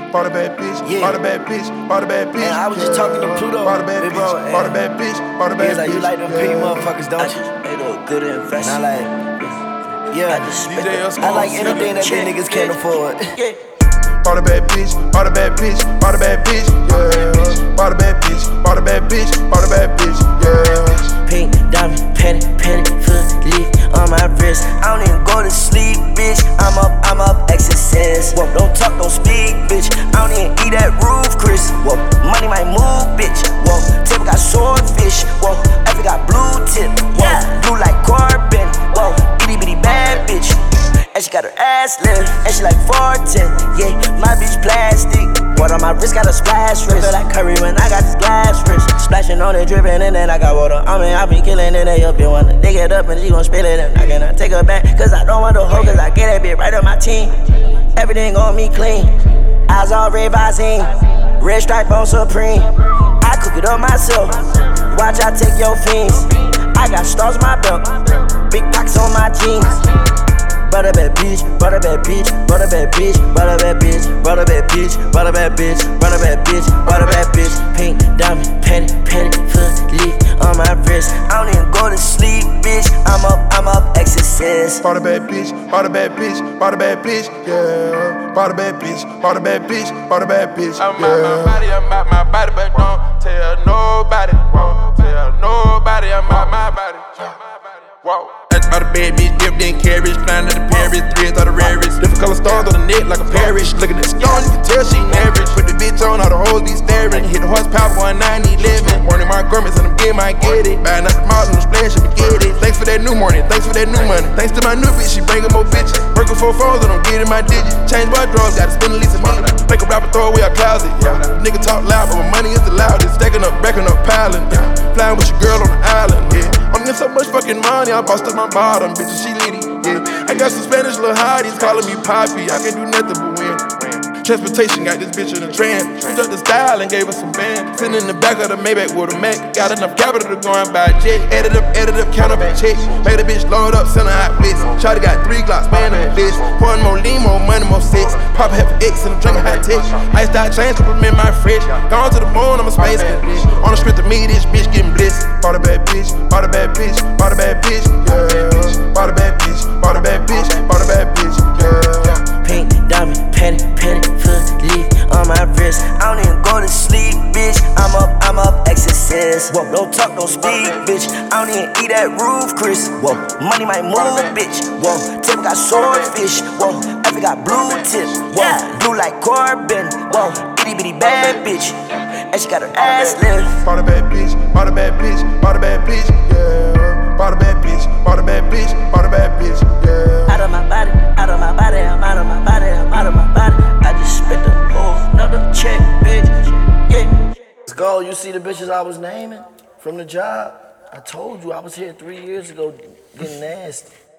bought a bad bitch, Yeah. bought a bad bitch, bought a bad bitch. And I was just talking to Pluto. Bought a bad Big bitch, bro, bought a bad bitch, bought a bad He's like, bitch. you like them pig motherfuckers, don't you? They look good investment. And I like, yeah. I like anything that these niggas can't afford. Yeah. Bought a bad bitch, bought a bad bitch, bought a bad bitch, yeah. Bought a bad bitch, bought a bad bitch, bought a bad bitch, yeah. Pink diamond, penny, foot leaf on my wrist. I don't even go to sleep, bitch. I'm up, exercise. Whoa, don't talk, don't speak, bitch. I don't even eat that roof, Chris. Whoa, money might move, bitch. Whoa, tip got swordfish. Whoa, Effie got blue tip. Whoa, blue like Corbin. Whoa, itty bitty bad bitch. And she got her ass lift, and she like 4'10". Yeah, my bitch plastic. Water on my wrist got a splash wrist. Feel like Curry when I got this glass wrist. Splashing on it, dripping, and then I got water on me. I be killing it, they up, you wanna dig it up, and she gon' spill it. And I cannot take her back, cause I don't want to hoe, cause I get that bitch right on my team. Everything on me clean. Eyes all red Visine, red stripe on Supreme. I cook it up myself. Watch I take your fiends. I got stars on my belt, big pockets on my jeans. Brought a bad bitch, brought a bad bitch, brought a bad bitch, brought a bad bitch, brought a bad bitch, brought a bad bitch, brought a bad bitch, brought a bad bitch. Pink diamond, penny, foot leaf on my wrist. I don't even go to sleep, bitch. I'm up, exercise. Bought a bad bitch, bought a bad bitch, bought a bad bitch, yeah. Bought a bad bitch, bought a bad bitch, bought a bad bitch, yeah. I'm out my body, but don't tell nobody. Won't tell nobody I'm out my body. Whoa. All the bad bitch dipped in carriage, flying to the Paris, threads are the rarest. Different color stars on the neck like a parish. Look at that stone, you can tell she ain't average. Put the bitch on, all the hoes be staring. Hit the horsepower 1911. Morning my garments and I'm getting my get it. Buying out the malls and the splash and forget it. Thanks for that new morning, thanks for that new money. Thanks to my new bitch, she bringing more bitches. Working 4 phones and I'm getting my digits. Change my drawers, gotta spend at least a month. Make a rapper throw away a closet, yeah. Nigga talk loud, but my money is the loudest. Stacking up, backing up, piling, yeah. Flying with your girl on the island, yeah. I'm getting so much fucking money, I bossed up my bottom, bitches, she litty, yeah. I got some Spanish little hotties calling me Poppy, I can't do nothing but win. Transportation got this bitch in a trance. Switched up the style and gave her some band. Sitting in the back of the Maybach with a Mac. Got enough capital to go and buy a jet. Added up, count up a check. Made a bitch load up, send her hot blitz. Shawty got 3 Glocks, man on this. Pouring more lean, more money, more sex. Pop half X and I'm drinking hot tech. Iced out chains, compliment my fresh. Gone to the moon, I'm a space bitch. On the strength of me, this bitch getting bliss. Bought a bad bitch, bought a bad bitch, bought a bad bitch, yeah. Bought a bad bitch, bought a bad bitch, bought a bad bitch, yeah. Pink diamond, penny, foot leaf on my wrist. I don't even go to sleep, bitch. I'm up, exercise. Whoa, don't talk, don't speak, bitch. I don't even eat that roof, Chris. Whoa, money might move, bitch. Whoa, tip got swordfish. Whoa, Effie got blue tip. Whoa, blue like Corbin. Whoa, itty bitty bad bitch. And she got her ass lift. Bought a bad bitch, bought a bad bitch, bought a bad bitch, yeah. Bought a bad bitch, bought a bad bitch, bought a bad bitch, yeah. Out of my body, I'm out of my body, I'm out of my body. I just spent a whole nother check, bitch. Yeah. Skull, you see the bitches I was naming from the job? I told you I was here 3 years ago getting nasty.